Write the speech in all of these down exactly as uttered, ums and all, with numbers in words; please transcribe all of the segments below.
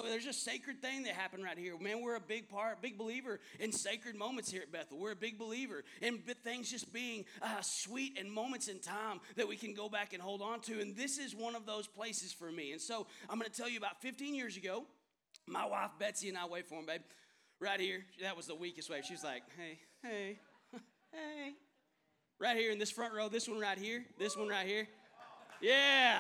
there's a sacred thing that happened right here. Man, we're a big part, big believer in sacred moments here at Bethel. We're a big believer in things just being uh, sweet and moments in time that we can go back and hold on to. And this is one of those places for me. And so I'm going to tell you about fifteen years ago, my wife Betsy and I, wait for him, babe, right here. That was the weakest wave. She was like, hey, hey, hey. Right here in this front row, this one right here, this one right here. Yeah.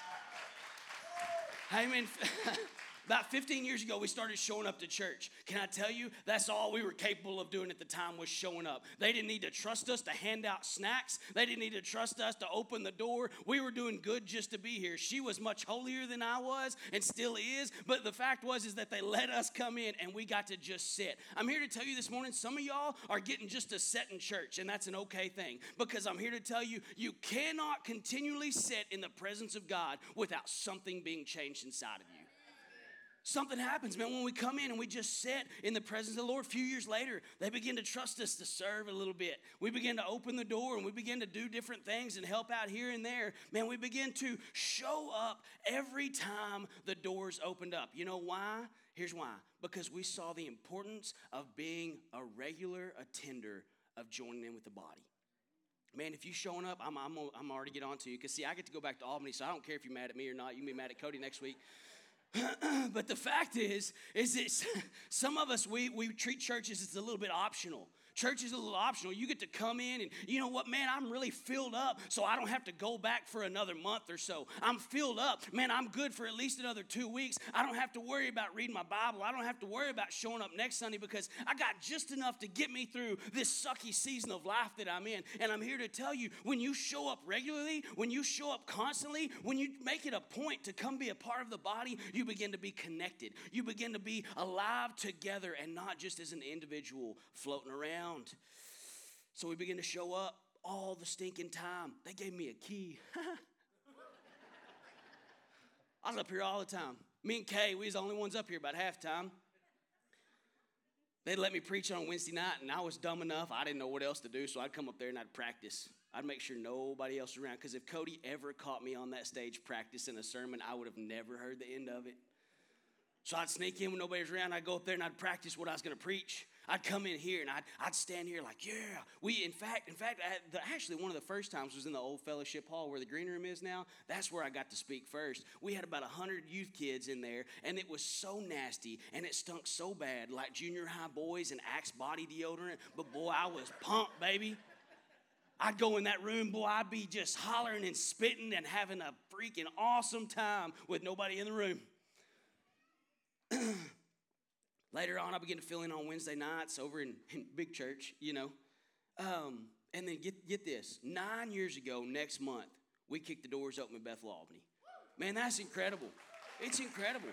I mean, about fifteen years ago, we started showing up to church. Can I tell you, that's all we were capable of doing at the time was showing up. They didn't need to trust us to hand out snacks. They didn't need to trust us to open the door. We were doing good just to be here. She was much holier than I was and still is, but the fact was is that they let us come in and we got to just sit. I'm here to tell you this morning, some of y'all are getting just to sit in church, and that's an okay thing, because I'm here to tell you, you cannot continually sit in the presence of God without something being changed inside of you. Something happens, man, when we come in and we just sit in the presence of the Lord. A few years later, they begin to trust us to serve a little bit. We begin to open the door and we begin to do different things and help out here and there. Man, we begin to show up every time the doors opened up. You know why? Here's why. Because we saw the importance of being a regular attender of joining in with the body. Man, if you showing up, I'm, I'm, I'm already get on to you. Because, see, I get to go back to Albany, so I don't care if you're mad at me or not. You can be mad at Cody next week. But the fact is, is that some of us, we, we treat churches as a little bit optional. Church is a little optional. You get to come in and, you know what, man, I'm really filled up, so I don't have to go back for another month or so. I'm filled up. Man, I'm good for at least another two weeks. I don't have to worry about reading my Bible. I don't have to worry about showing up next Sunday because I got just enough to get me through this sucky season of life that I'm in. And I'm here to tell you, when you show up regularly, when you show up constantly, when you make it a point to come be a part of the body, you begin to be connected. You begin to be alive together and not just as an individual floating around. So we begin to show up all the stinking time. They gave me a key. I was up here all the time. Me and Kay, we was the only ones up here about halftime. They'd let me preach on Wednesday night, and I was dumb enough. I didn't know what else to do, so I'd come up there and I'd practice. I'd make sure nobody else was around, because if Cody ever caught me on that stage practicing a sermon, I would have never heard the end of it. So I'd sneak in when nobody was around. I'd go up there and I'd practice what I was going to preach. I'd come in here and I'd, I'd stand here like, yeah. We, in fact, in fact, I, the, actually one of the first times was in the old fellowship hall where the green room is now. That's where I got to speak first. We had about one hundred youth kids in there, and it was so nasty, and it stunk so bad, like junior high boys and Axe body deodorant. But, boy, I was pumped, baby. I'd go in that room, boy, I'd be just hollering and spitting and having a freaking awesome time with nobody in the room. Later on, I began to fill in on Wednesday nights over in, in big church, you know. Um, and then get, get this. Nine years ago, next month, we kicked the doors open in Bethel, Albany. Man, that's incredible. It's incredible.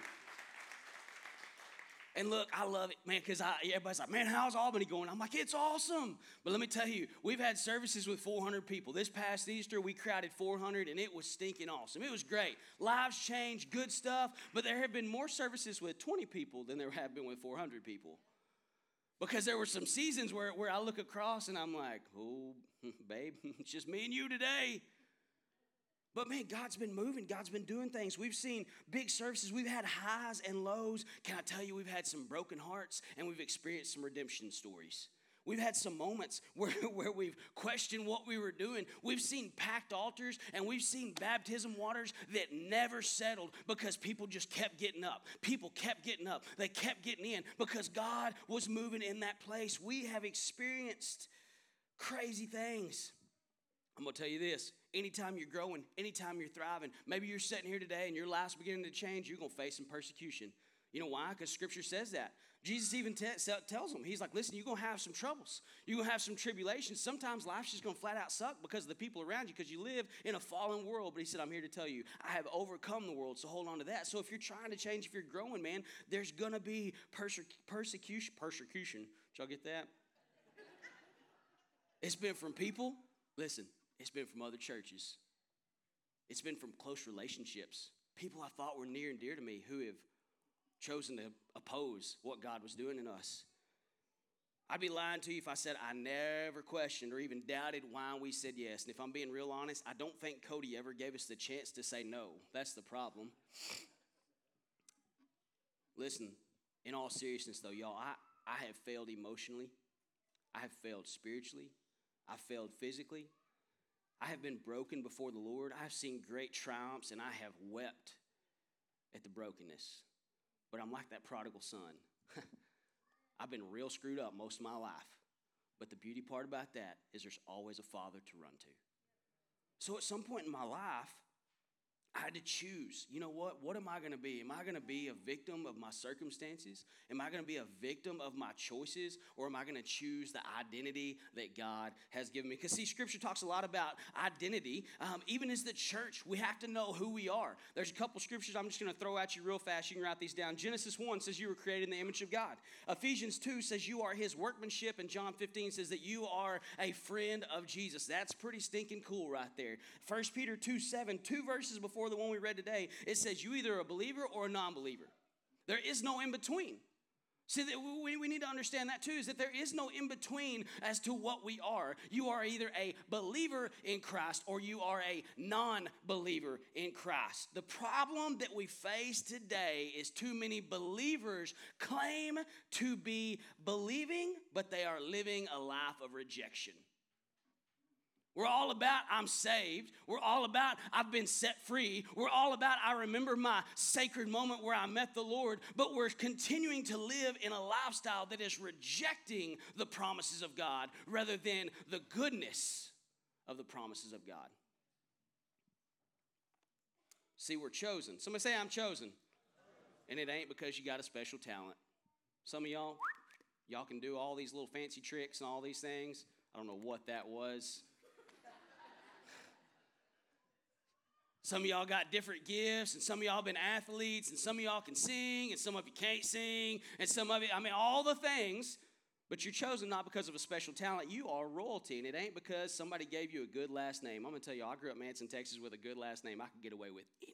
And look, I love it, man, because everybody's like, man, how's Albany going? I'm like, it's awesome. But let me tell you, we've had services with four hundred people. This past Easter, we crowded four hundred, and it was stinking awesome. It was great. Lives changed, good stuff. But there have been more services with twenty people than there have been with four hundred people. Because there were some seasons where, where I look across, and I'm like, oh, babe, it's just me and you today. But, man, God's been moving. God's been doing things. We've seen big services. We've had highs and lows. Can I tell you, we've had some broken hearts, and we've experienced some redemption stories. We've had some moments where, where we've questioned what we were doing. We've seen packed altars, and we've seen baptism waters that never settled because people just kept getting up. People kept getting up. They kept getting in because God was moving in that place. We have experienced crazy things. I'm going to tell you this. Anytime you're growing, anytime you're thriving, maybe you're sitting here today and your life's beginning to change, you're going to face some persecution. You know why? Because Scripture says that. Jesus even te- tells them, he's like, listen, you're going to have some troubles. You're going to have some tribulations. Sometimes life's just going to flat out suck because of the people around you, because you live in a fallen world. But he said, I'm here to tell you, I have overcome the world, so hold on to that. So if you're trying to change, if you're growing, man, there's going to be perse- persecution. Persecution. Did y'all get that? It's been from people. Listen. It's been from other churches. It's been from close relationships. People I thought were near and dear to me who have chosen to oppose what God was doing in us. I'd be lying to you if I said I never questioned or even doubted why we said yes. And if I'm being real honest, I don't think Cody ever gave us the chance to say no. That's the problem. Listen, in all seriousness though, y'all, I, I have failed emotionally. I have failed spiritually. I failed physically. I have been broken before the Lord. I have seen great triumphs, and I have wept at the brokenness. But I'm like that prodigal son. I've been real screwed up most of my life. But the beauty part about that is there's always a father to run to. So at some point in my life, I had to choose. You know what? What am I going to be? Am I going to be a victim of my circumstances? Am I going to be a victim of my choices? Or am I going to choose the identity that God has given me? Because, see, Scripture talks a lot about identity. Um, even as the church, we have to know who we are. There's a couple scriptures I'm just going to throw at you real fast. You can write these down. Genesis one says you were created in the image of God. Ephesians two says you are his workmanship. And John fifteen says that you are a friend of Jesus. That's pretty stinking cool right there. First Peter two seven, two verses before the one we read today, it says you either a believer or a non-believer. There is no in between. See, that we, we need to understand that too, is that there is no in between as to what we are. You are either a believer in Christ or you are a non-believer in Christ. The problem that we face today is too many believers claim to be believing, but they are living a life of rejection. We're all about I'm saved. We're all about I've been set free. We're all about I remember my sacred moment where I met the Lord. But we're continuing to live in a lifestyle that is rejecting the promises of God rather than the goodness of the promises of God. See, we're chosen. Somebody say I'm chosen. And it ain't because you got a special talent. Some of y'all, y'all can do all these little fancy tricks and all these things. I don't know what that was. Some of y'all got different gifts, and some of y'all been athletes, and some of y'all can sing, and some of you can't sing, and some of you, I mean, all the things, but you're chosen not because of a special talent. You are royalty, and it ain't because somebody gave you a good last name. I'm going to tell you, I grew up in Manson, Texas with a good last name. I could get away with anything.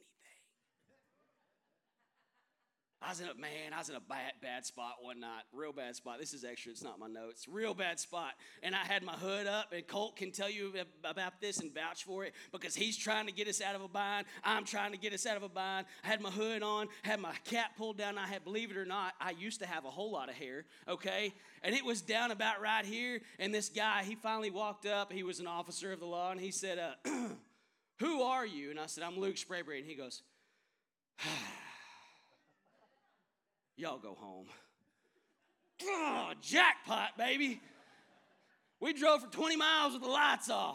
I was in a, man, I was in a bad, bad spot one night. Real bad spot. This is extra. It's not my notes. Real bad spot. And I had my hood up, and Colt can tell you about this and vouch for it because he's trying to get us out of a bind. I'm trying to get us out of a bind. I had my hood on, had my cap pulled down. I had, believe it or not, I used to have a whole lot of hair, okay? And it was down about right here. And this guy, he finally walked up. He was an officer of the law, and he said, uh, who are you? And I said, I'm Luke Sprayberry. And he goes, y'all go home. Oh, jackpot, baby. We drove for twenty miles with the lights off.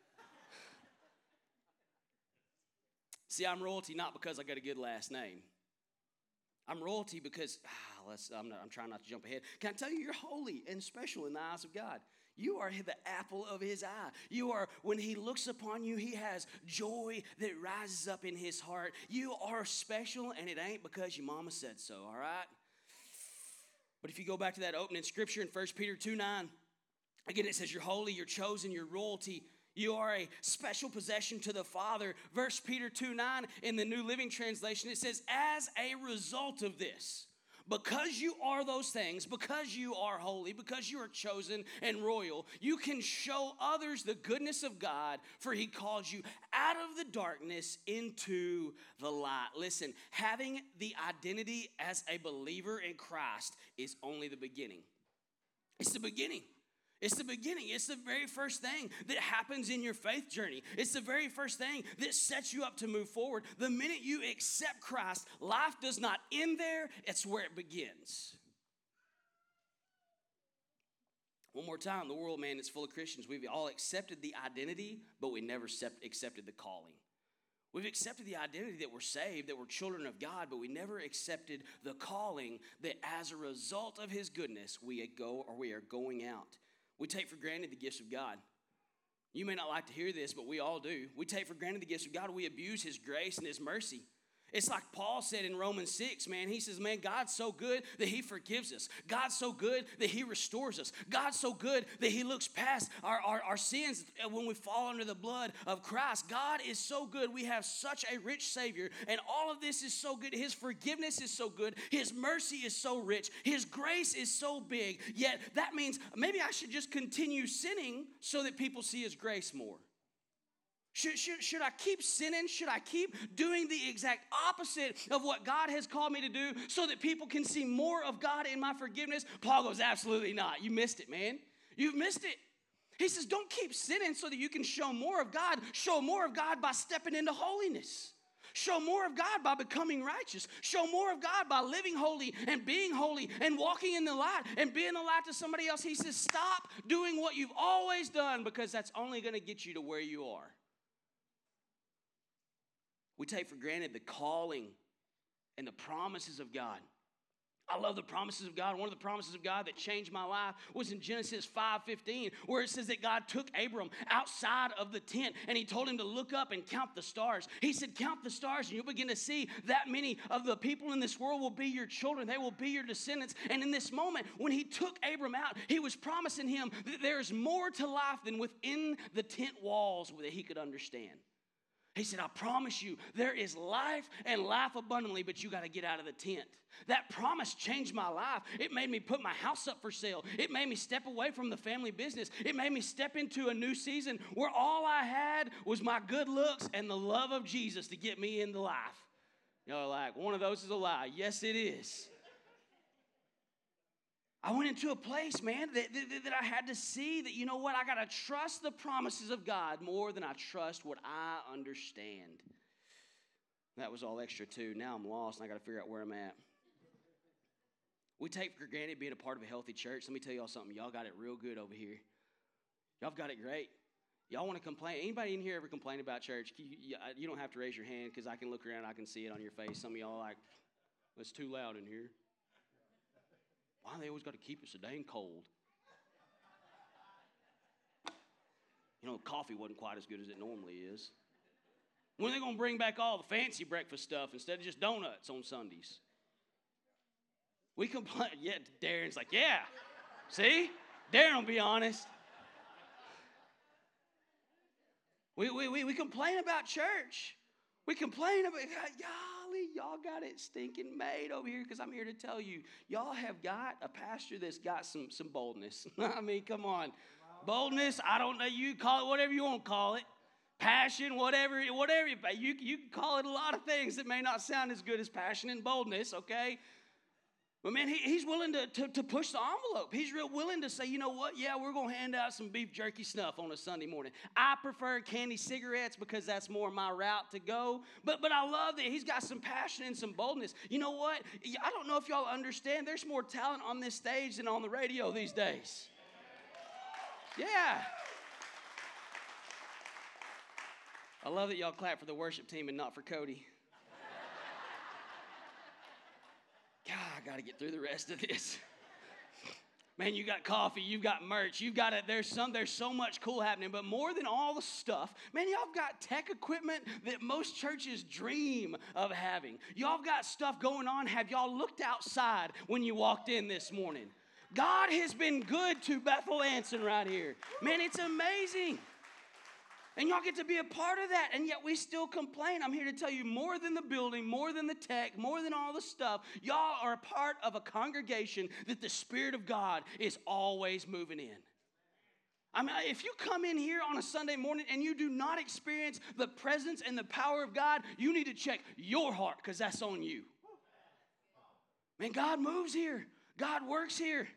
See, I'm royalty not because I got a good last name. I'm royalty because, ah, let's, I'm, not, I'm trying not to jump ahead. Can I tell you, you're holy and special in the eyes of God. You are the apple of his eye. You are, when he looks upon you, he has joy that rises up in his heart. You are special, and it ain't because your mama said so, all right? But if you go back to that opening scripture in First Peter two nine, again, it says you're holy, you're chosen, you're royalty. You are a special possession to the Father. First Peter two nine in the New Living Translation, it says, as a result of this, because you are those things, because you are holy, because you are chosen and royal, you can show others the goodness of God, for he calls you out of the darkness into the light. Listen, having the identity as a believer in Christ is only the beginning. It's the beginning. It's the beginning. It's the very first thing that happens in your faith journey. It's the very first thing that sets you up to move forward. The minute you accept Christ, life does not end there. It's where it begins. One more time, the world, man, is full of Christians. We've all accepted the identity, but we never accepted the calling. We've accepted the identity that we're saved, that we're children of God, but we never accepted the calling that as a result of his goodness, we go or we are going out. We take for granted the gifts of God. You may not like to hear this, but we all do. We take for granted the gifts of God. We abuse his grace and his mercy. It's like Paul said in Romans six, man. He says, man, God's so good that he forgives us. God's so good that he restores us. God's so good that he looks past our, our, our sins when we fall under the blood of Christ. God is so good. We have such a rich Savior, and all of this is so good. His forgiveness is so good. His mercy is so rich. His grace is so big. Yet that means maybe I should just continue sinning so that people see his grace more. Should, should, should I keep sinning? Should I keep doing the exact opposite of what God has called me to do so that people can see more of God in my forgiveness? Paul goes, absolutely not. You missed it, man. You've missed it. He says, don't keep sinning so that you can show more of God. Show more of God by stepping into holiness. Show more of God by becoming righteous. Show more of God by living holy and being holy and walking in the light and being the light to somebody else. He says, stop doing what you've always done because that's only going to get you to where you are. We take for granted the calling and the promises of God. I love the promises of God. One of the promises of God that changed my life was in Genesis five fifteen, where it says that God took Abram outside of the tent and he told him to look up and count the stars. He said, count the stars and you'll begin to see that many of the people in this world will be your children. They will be your descendants. And in this moment, when he took Abram out, he was promising him that there's more to life than within the tent walls that he could understand. He said, I promise you, there is life and life abundantly, but you got to get out of the tent. That promise changed my life. It made me put my house up for sale. It made me step away from the family business. It made me step into a new season where all I had was my good looks and the love of Jesus to get me into life. You're like, one of those is a lie. Yes, it is. I went into a place, man, that, that, that I had to see that, you know what, I got to trust the promises of God more than I trust what I understand. That was all extra, too. Now I'm lost, and I got to figure out where I'm at. We take for granted being a part of a healthy church. Let me tell y'all something. Y'all got it real good over here. Y'all got it great. Y'all want to complain? Anybody in here ever complain about church? You, you, you don't have to raise your hand because I can look around and I can see it on your face. Some of y'all are like, it's too loud in here. Why they always got to keep it so dang cold? You know, coffee wasn't quite as good as it normally is. When are they going to bring back all the fancy breakfast stuff instead of just donuts on Sundays? We complain. Yeah, Darren's like, yeah. See? Darren will be honest. We, we, we, we complain about church. We complain about, golly, y'all got it stinking made over here because I'm here to tell you, y'all have got a pastor that's got some, some boldness. I mean, come on. Boldness, I don't know, you call it whatever you want to call it. Passion, whatever, whatever. You, you can call it a lot of things that may not sound as good as passion and boldness, okay? But, man, he, he's willing to, to, to push the envelope. He's real willing to say, you know what, yeah, we're going to hand out some beef jerky snuff on a Sunday morning. I prefer candy cigarettes because that's more my route to go. But, but I love that he's got some passion and some boldness. You know what? I don't know if y'all understand. There's more talent on this stage than on the radio these days. Yeah. I love that y'all clap for the worship team and not for Cody. God, I got to get through the rest of this. Man, you got coffee, you've got merch, you've got it. There's some, there's so much cool happening, but more than all the stuff, man, y'all got tech equipment that most churches dream of having. Y'all got stuff going on. Have y'all looked outside when you walked in this morning? God has been good to Bethel Anson right here. Man, it's amazing. And y'all get to be a part of that, and yet we still complain. I'm here to tell you, more than the building, more than the tech, more than all the stuff, y'all are a part of a congregation that the Spirit of God is always moving in. I mean, if you come in here on a Sunday morning and you do not experience the presence and the power of God, you need to check your heart, because that's on you. Man, God moves here. God works here.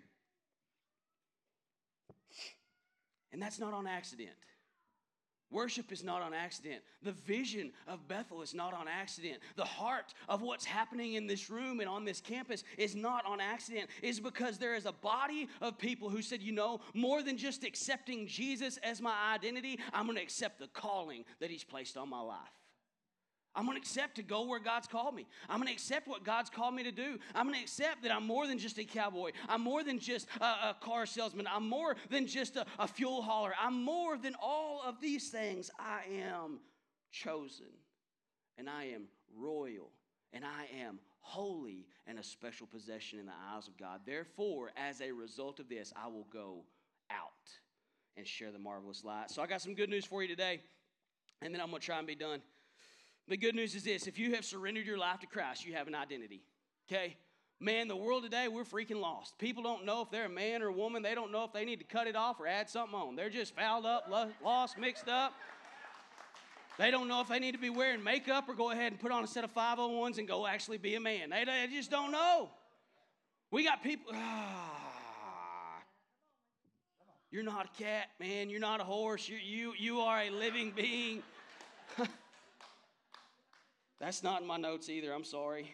And that's not on accident. Worship is not on accident. The vision of Bethel is not on accident. The heart of what's happening in this room and on this campus is not on accident. It's because there is a body of people who said, you know, more than just accepting Jesus as my identity, I'm going to accept the calling that he's placed on my life. I'm going to accept to go where God's called me. I'm going to accept what God's called me to do. I'm going to accept that I'm more than just a cowboy. I'm more than just a, a car salesman. I'm more than just a, a fuel hauler. I'm more than all of these things. I am chosen, and I am royal, and I am holy and a special possession in the eyes of God. Therefore, as a result of this, I will go out and share the marvelous light. So I got some good news for you today, and then I'm going to try and be done. The good news is this: if you have surrendered your life to Christ, you have an identity, okay? Man, the world today, we're freaking lost. People don't know if they're a man or a woman. They don't know if they need to cut it off or add something on. They're just fouled up, lost, mixed up. They don't know if they need to be wearing makeup or go ahead and put on a set of five oh ones and go actually be a man. They, they just don't know. We got people, ah, you're not a cat, man. You're not a horse. You, you, you are a living being. That's not in my notes either. I'm sorry.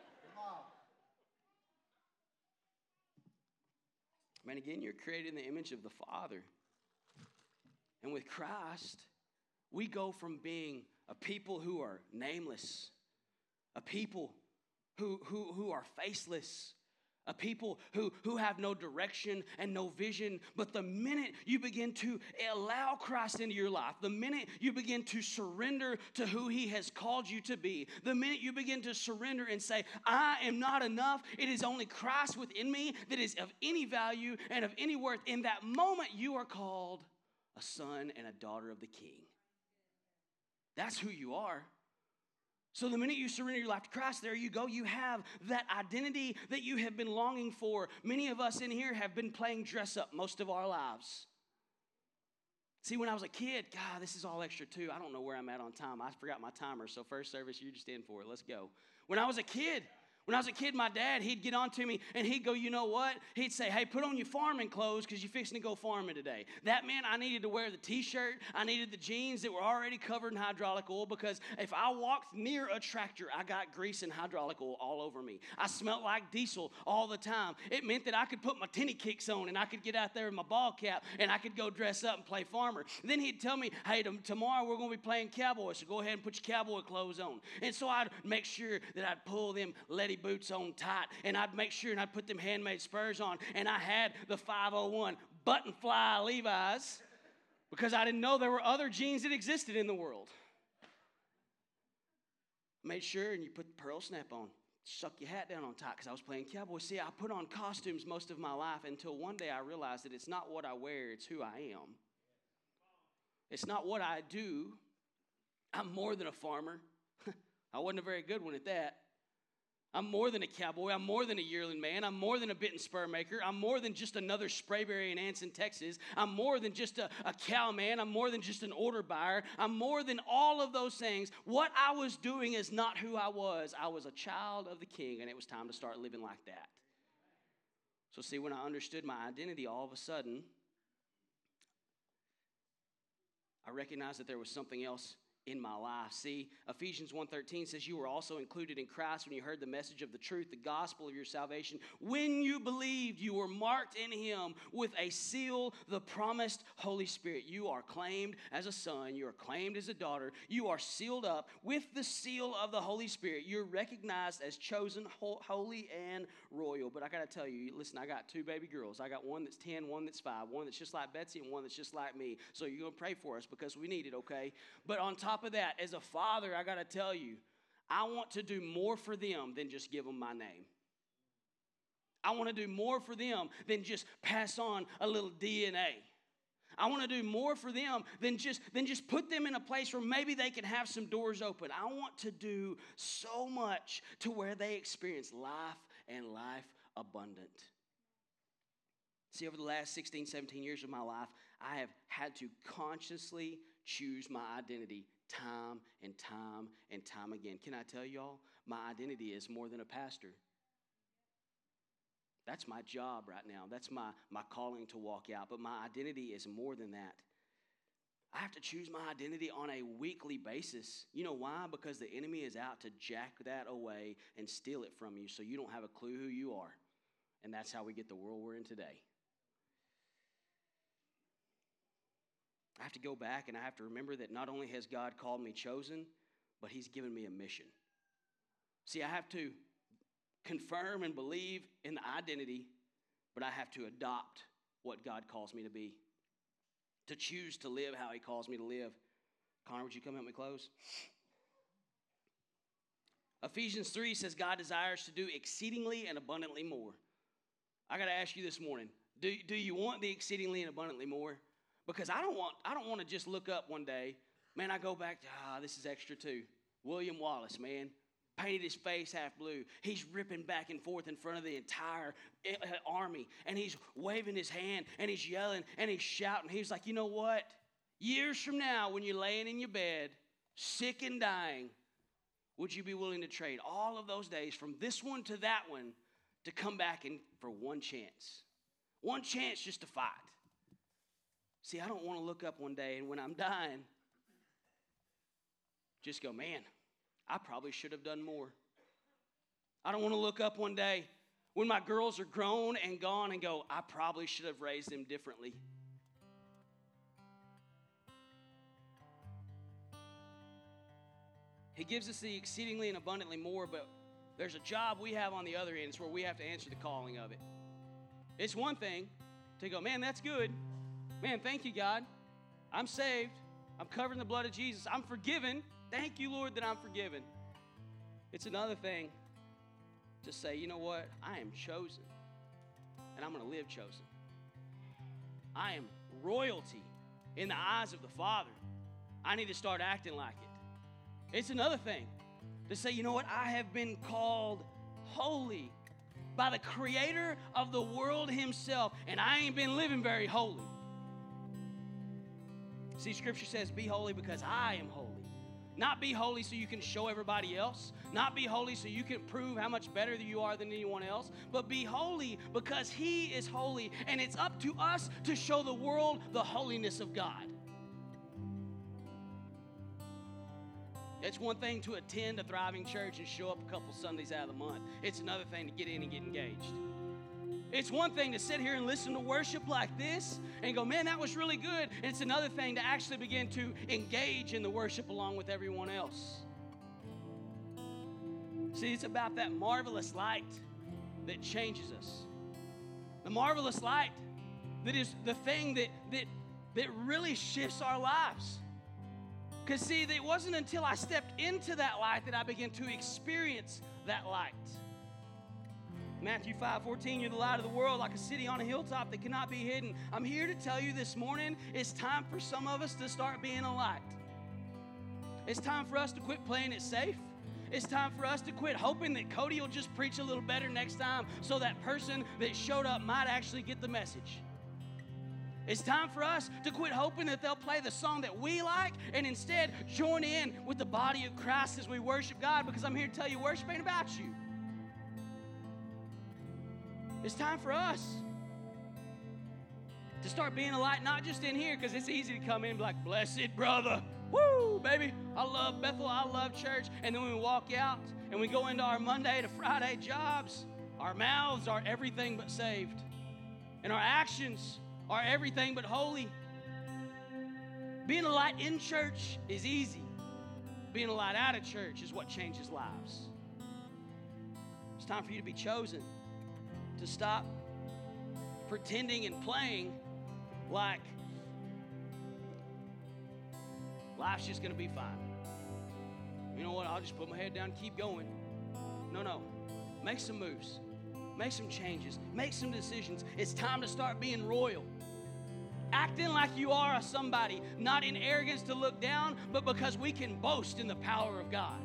Man, again, you're created in the image of the Father. And with Christ, we go from being a people who are nameless, a people who, who, who are faceless, a people who, who have no direction and no vision. But the minute you begin to allow Christ into your life, the minute you begin to surrender to who He has called you to be, the minute you begin to surrender and say, I am not enough, it is only Christ within me that is of any value and of any worth, in that moment you are called a son and a daughter of the King. That's who you are. So the minute you surrender your life to Christ, there you go. You have that identity that you have been longing for. Many of us in here have been playing dress up most of our lives. See, when I was a kid, God, this is all extra too. I don't know where I'm at on time. I forgot my timer, so first service, you just in for it. Let's go. When I was a kid, When I was a kid, my dad, he'd get on to me and he'd go, you know what? He'd say, hey, put on your farming clothes because you're fixing to go farming today. That meant I needed to wear the t-shirt. I needed the jeans that were already covered in hydraulic oil, because if I walked near a tractor, I got grease and hydraulic oil all over me. I smelled like diesel all the time. It meant that I could put my tinny kicks on and I could get out there in my ball cap and I could go dress up and play farmer. Then he'd tell me, hey, tomorrow we're going to be playing cowboy, so go ahead and put your cowboy clothes on. And so I'd make sure that I'd pull them leady boots on tight, and I'd make sure and I'd put them handmade spurs on, and I had the five oh one button fly Levi's because I didn't know there were other jeans that existed in the world. Made sure, and you put the pearl snap on. Suck your hat down on tight because I was playing cowboy. See, I put on costumes most of my life until one day I realized that it's not what I wear, it's who I am. It's not what I do. I'm more than a farmer. I wasn't a very good one at that. I'm more than a cowboy. I'm more than a yearling man. I'm more than a bit and spur maker. I'm more than just another Sprayberry in Anson, Texas. I'm more than just a, a cow man. I'm more than just an order buyer. I'm more than all of those things. What I was doing is not who I was. I was a child of the King, and it was time to start living like that. So see, when I understood my identity, all of a sudden, I recognized that there was something else in my life. See, Ephesians one thirteen says you were also included in Christ when you heard the message of the truth, the gospel of your salvation. When you believed, you were marked in Him with a seal, the promised Holy Spirit. You are claimed as a son. You are claimed as a daughter. You are sealed up with the seal of the Holy Spirit. You're recognized as chosen, holy, and royal. But I got to tell you, listen, I got two baby girls. I got one that's ten, one that's five, one that's just like Betsy, and one that's just like me. So you're going to pray for us because we need it, okay? But on top of that, as a father, I got to tell you, I want to do more for them than just give them my name. I want to do more for them than just pass on a little D N A. I want to do more for them than just, than just put them in a place where maybe they can have some doors open. I want to do so much to where they experience life and life abundant. See, over the last sixteen, seventeen years of my life, I have had to consciously choose my identity time and time and time again. Can I tell y'all, my identity is more than a pastor. That's my job right now. That's my, my calling to walk out. But my identity is more than that. I have to choose my identity on a weekly basis. You know why? Because the enemy is out to jack that away and steal it from you so you don't have a clue who you are. And that's how we get the world we're in today. I have to go back and I have to remember that not only has God called me chosen, but He's given me a mission. See, I have to confirm and believe in the identity, but I have to adopt what God calls me to be, to choose to live how He calls me to live. Connor, would you come help me close? Ephesians three says God desires to do exceedingly and abundantly more. I got to ask you this morning, do, do you want the exceedingly and abundantly more? Because I don't want I don't want to just look up one day, man, I go back to, ah, this is extra too. William Wallace, man, painted his face half blue. He's ripping back and forth in front of the entire army, and he's waving his hand, and he's yelling, and he's shouting. He's like, you know what? Years from now, when you're laying in your bed, sick and dying, would you be willing to trade all of those days from this one to that one to come back and for one chance? One chance just to fight. See, I don't want to look up one day and when I'm dying, just go, man, I probably should have done more. I don't want to look up one day when my girls are grown and gone and go, I probably should have raised them differently. He gives us the exceedingly and abundantly more, but there's a job we have on the other end. It's where we have to answer the calling of it. It's one thing to go, man, that's good. Man, thank you, God. I'm saved. I'm covered in the blood of Jesus. I'm forgiven. Thank you, Lord, that I'm forgiven. It's another thing to say, you know what? I am chosen, and I'm going to live chosen. I am royalty in the eyes of the Father. I need to start acting like it. It's another thing to say, you know what? I have been called holy by the creator of the world himself, and I ain't been living very holy. See, Scripture says, be holy because I am holy. Not be holy so you can show everybody else. Not be holy so you can prove how much better you are than anyone else. But be holy because he is holy, and it's up to us to show the world the holiness of God. It's one thing to attend a thriving church and show up a couple Sundays out of the month. It's another thing to get in and get engaged. It's one thing to sit here and listen to worship like this and go, man, that was really good. And it's another thing to actually begin to engage in the worship along with everyone else. See, it's about that marvelous light that changes us. The marvelous light that is the thing that, that, that really shifts our lives. Because, see, it wasn't until I stepped into that light that I began to experience that light. Matthew five fourteen, you're the light of the world, like a city on a hilltop that cannot be hidden. I'm here to tell you this morning, it's time for some of us to start being a light. It's time for us to quit playing it safe. It's time for us to quit hoping that Cody will just preach a little better next time so that person that showed up might actually get the message. It's time for us to quit hoping that they'll play the song that we like and instead join in with the body of Christ as we worship God, because I'm here to tell you, worship ain't about you. It's time for us to start being a light, not just in here, because it's easy to come in and be like, blessed brother, woo, baby, I love Bethel, I love church. And then when we walk out and we go into our Monday to Friday jobs, our mouths are everything but saved. And our actions are everything but holy. Being a light in church is easy. Being a light out of church is what changes lives. It's time for you to be chosen, to stop pretending and playing like life's just going to be fine. You know what? I'll just put my head down and keep going. No, no. Make some moves. Make some changes. Make some decisions. It's time to start being royal. Acting like you are a somebody, not in arrogance to look down, but because we can boast in the power of God.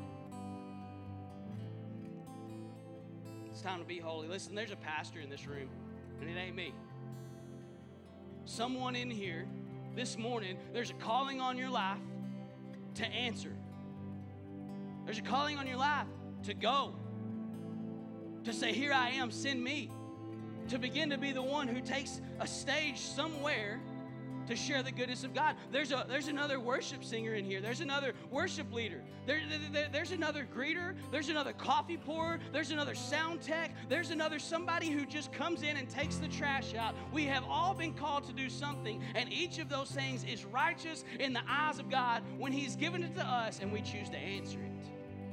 It's time to be holy. Listen, there's a pastor in this room, and it ain't me. Someone in here this morning, there's a calling on your life to answer. There's a calling on your life to go, to say, here I am, send me, to begin to be the one who takes a stage somewhere to share the goodness of God. There's a there's another worship singer in here. There's another worship leader. There, there, there's another greeter. There's another coffee pourer. There's another sound tech. There's another somebody who just comes in and takes the trash out. We have all been called to do something, and each of those things is righteous in the eyes of God when He's given it to us and we choose to answer it.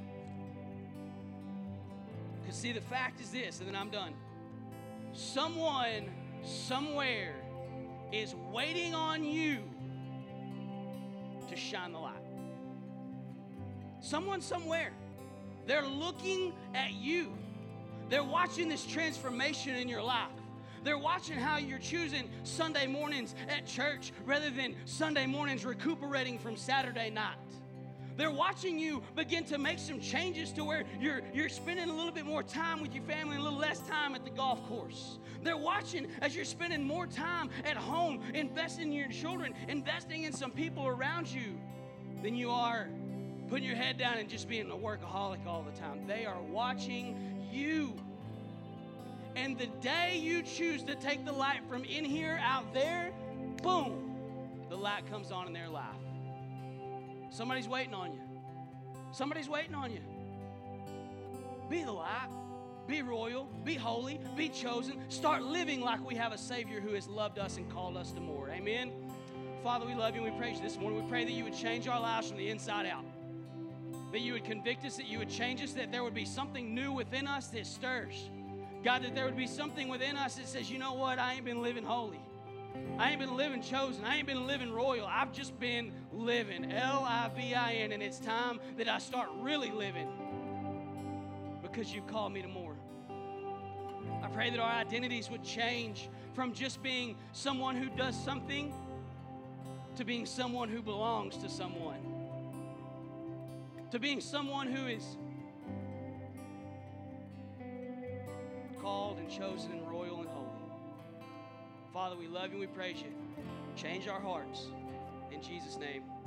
Because see, the fact is this, and then I'm done. Someone, somewhere, is waiting on you to shine the light. Someone somewhere, they're looking at you. They're watching this transformation in your life. They're watching how you're choosing Sunday mornings at church rather than Sunday mornings recuperating from Saturday night. They're watching you begin to make some changes to where you're, you're spending a little bit more time with your family and a little less time at the golf course. They're watching as you're spending more time at home, investing in your children, investing in some people around you than you are putting your head down and just being a workaholic all the time. They are watching you. And the day you choose to take the light from in here out there, boom, the light comes on in their life. Somebody's waiting on you. Somebody's waiting on you. Be the light. Be royal. Be holy. Be chosen. Start living like we have a Savior who has loved us and called us to more. Amen. Father, we love you and we praise you this morning. We pray that you would change our lives from the inside out. That you would convict us, that you would change us, that there would be something new within us that stirs. God, that there would be something within us that says, you know what, I ain't been living holy. I ain't been living chosen. I ain't been living royal. I've just been living, L I V I N, and it's time that I start really living because you've called me to more. I pray that our identities would change from just being someone who does something to being someone who belongs to someone, to being someone who is called and chosen and royal and holy. Father, we love you and we praise you. Change our hearts. In Jesus' name.